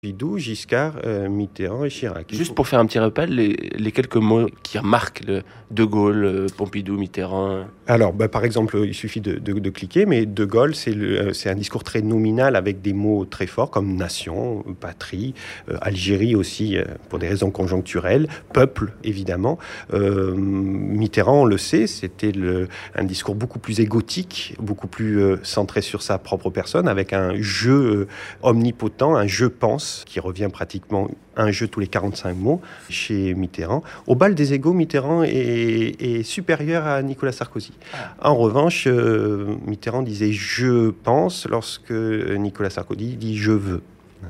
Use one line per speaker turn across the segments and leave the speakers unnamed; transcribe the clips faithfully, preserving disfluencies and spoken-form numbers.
Pompidou, Giscard, euh, Mitterrand et Chirac.
Juste faut... pour faire un petit rappel, les, les quelques mots qui remarquent le De Gaulle, euh, Pompidou, Mitterrand.
Alors, bah, par exemple, il suffit de, de, de cliquer, mais De Gaulle, c'est, le, c'est un discours très nominal avec des mots très forts comme nation, patrie, euh, Algérie aussi, euh, pour des raisons conjoncturelles, peuple, évidemment. Euh, Mitterrand, on le sait, c'était le, un discours beaucoup plus égotique, beaucoup plus euh, centré sur sa propre personne, avec un jeu euh, omnipotent, un je pense, qui revient pratiquement un jeu tous les quarante-cinq mots chez Mitterrand. Au bal des égaux, Mitterrand est, est supérieur à Nicolas Sarkozy. En revanche, euh, Mitterrand disait « je pense » lorsque Nicolas Sarkozy dit « je veux ».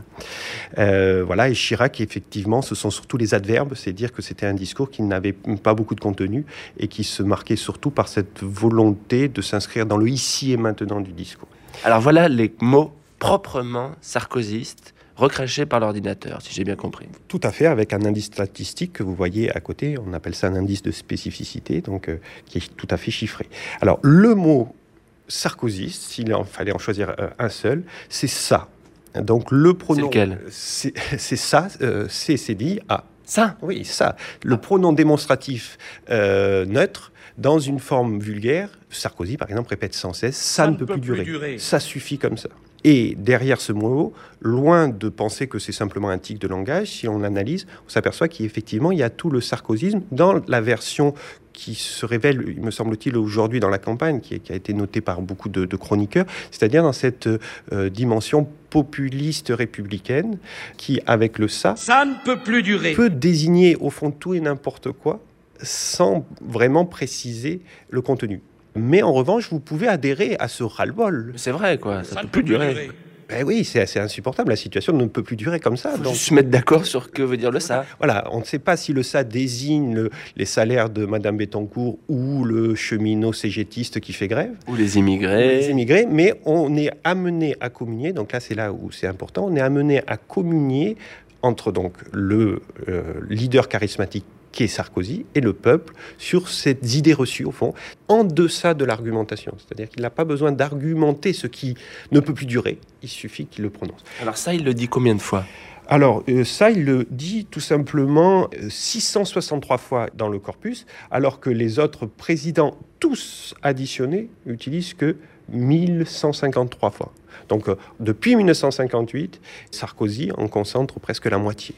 Euh, voilà, et Chirac, effectivement, ce sont surtout les adverbes, c'est dire que c'était un discours qui n'avait pas beaucoup de contenu et qui se marquait surtout par cette volonté de s'inscrire dans le ici et maintenant du discours.
Alors voilà les mots proprement sarkozystes, recrachés par l'ordinateur, si j'ai bien compris.
Tout à fait, avec un indice statistique que vous voyez à côté, on appelle ça un indice de spécificité, donc euh, qui est tout à fait chiffré. Alors, le mot sarkozyste, s'il en fallait en choisir euh, un seul, c'est ça. Donc, le pronom...
C'est lequel ?
c'est, c'est ça, euh, c'est, c'est dit à.
Ça ?
Oui, ça. Le pronom démonstratif euh, neutre, dans une forme vulgaire, Sarkozy, par exemple, répète sans cesse, ça, ça ne peut, peut plus, durer. plus durer. Ça suffit comme ça. Et derrière ce mot, loin de penser que c'est simplement un tic de langage, si on l'analyse, on s'aperçoit qu'effectivement, il y a tout le sarkozysme dans la version qui se révèle, il me semble-t-il, aujourd'hui dans la campagne, qui, qui a été notée par beaucoup de, de chroniqueurs, c'est-à-dire dans cette euh, dimension populiste républicaine qui, avec le ça,
ça ne peut plus durer,
peut désigner au fond tout et n'importe quoi sans vraiment préciser le contenu. Mais en revanche, vous pouvez adhérer à ce ras-le-bol.
C'est vrai, quoi. Ça,
ça
peut,
peut
plus durer.
durer.
Ben oui, c'est assez insupportable. La situation ne peut plus durer comme ça.
Il faut
donc...
juste se mettre d'accord sur que veut dire le ça.
Voilà, on ne sait pas si le ça désigne le, les salaires de Madame Bettencourt ou le cheminot cégétiste qui fait grève.
Ou les immigrés.
Les immigrés, mais on est amené à communier, donc là c'est là où c'est important, on est amené à communier entre donc le euh, leader charismatique qui est Sarkozy, et le peuple, sur ces idées reçues, au fond, en deçà de l'argumentation. C'est-à-dire qu'il n'a pas besoin d'argumenter ce qui ne peut plus durer, il suffit qu'il le prononce.
Alors ça, il le dit combien de fois ?
Alors, euh, ça, il le dit tout simplement euh, six cent soixante-trois fois dans le corpus, alors que les autres présidents, tous additionnés, utilisent que mille cent cinquante-trois fois. Donc, euh, depuis mille neuf cent cinquante-huit, Sarkozy en concentre presque la moitié.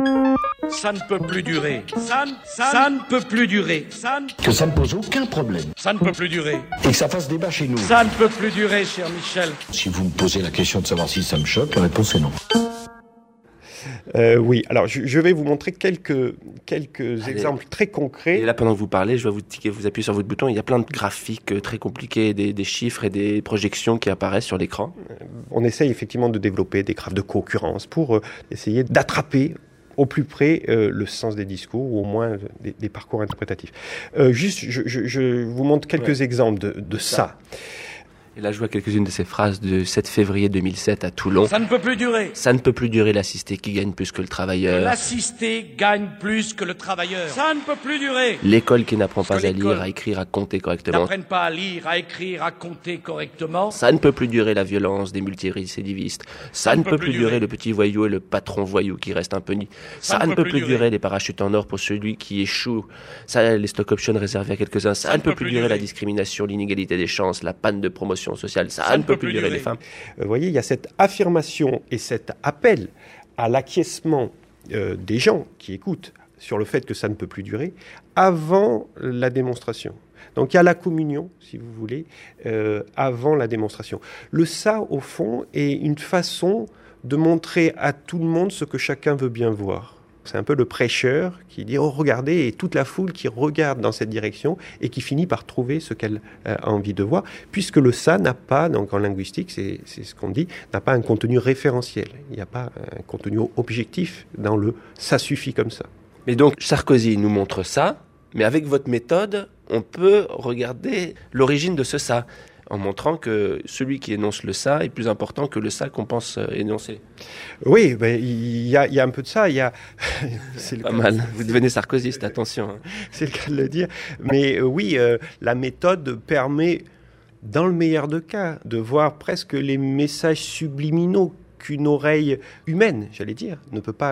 Ça ne peut plus durer. Ça, ça, ça ne peut plus durer. Ça ne...
Que ça ne pose aucun problème.
Ça ne peut plus durer.
Et que ça fasse débat chez nous.
Ça ne peut plus durer, cher Michel.
Si vous me posez la question de savoir si ça me choque, la réponse est non.
Euh, oui, alors je, je vais vous montrer quelques, quelques Allez. exemples très concrets.
Et là, pendant que vous parlez, je vais vous, tiquer, vous appuyer sur votre bouton. Il y a plein de graphiques très compliqués, des, des chiffres et des projections qui apparaissent sur l'écran.
On essaye effectivement de développer des graphes de concurrence pour euh, essayer d'attraper au plus près euh, le sens des discours, ou au moins des, des parcours interprétatifs. Euh, juste, je, je, je vous montre quelques ouais. exemples de, de ça. ça.
Et là, je vois quelques-unes de ces phrases de sept février deux mille sept à Toulon.
Ça ne peut plus durer.
Ça ne peut plus durer, l'assisté qui gagne plus que le travailleur.
L'assisté gagne plus que le travailleur. Ça ne peut plus durer.
L'école qui n'apprend pas à lire, à écrire, à compter correctement.
N'apprennent pas à lire, à écrire, à compter correctement.
Ça ne peut plus durer, la violence des multirécidivistes. Ça, ça ne peut, peut plus durer, durer le petit voyou et le patron voyou qui reste impuni. Ça, ça ne peut plus durer, durer les parachutes en or pour celui qui échoue. Ça, les stock options réservés à quelques-uns. Ça, ça ne peut plus durer, durer la discrimination, l'inégalité des chances, la panne de promotion sociale, ça, ça ne peut plus durer, durer les femmes.
Vous voyez, il y a cette affirmation et cet appel à l'acquiescement euh, des gens qui écoutent sur le fait que ça ne peut plus durer avant la démonstration. Donc il y a la communion, si vous voulez, euh, avant la démonstration. Le ça, au fond, est une façon de montrer à tout le monde ce que chacun veut bien voir. C'est un peu le prêcheur qui dit « Oh, regardez !» et toute la foule qui regarde dans cette direction et qui finit par trouver ce qu'elle a envie de voir, puisque le « ça » n'a pas, donc en linguistique, c'est, c'est ce qu'on dit, n'a pas un contenu référentiel. Il n'y a pas un contenu objectif dans le « ça suffit comme ça ».
Mais donc, Sarkozy nous montre ça, mais avec votre méthode, on peut regarder l'origine de ce « ça ». En montrant que celui qui énonce le ça est plus important que le ça qu'on pense énoncer.
Oui, ben, il, y a, il y a un peu de ça. Il y a...
c'est le pas mal, de... vous devenez sarkozyste, attention. Hein.
C'est le cas de le dire. Mais euh, oui, euh, la méthode permet, dans le meilleur des cas, de voir presque les messages subliminaux qu'une oreille humaine, j'allais dire, ne peut pas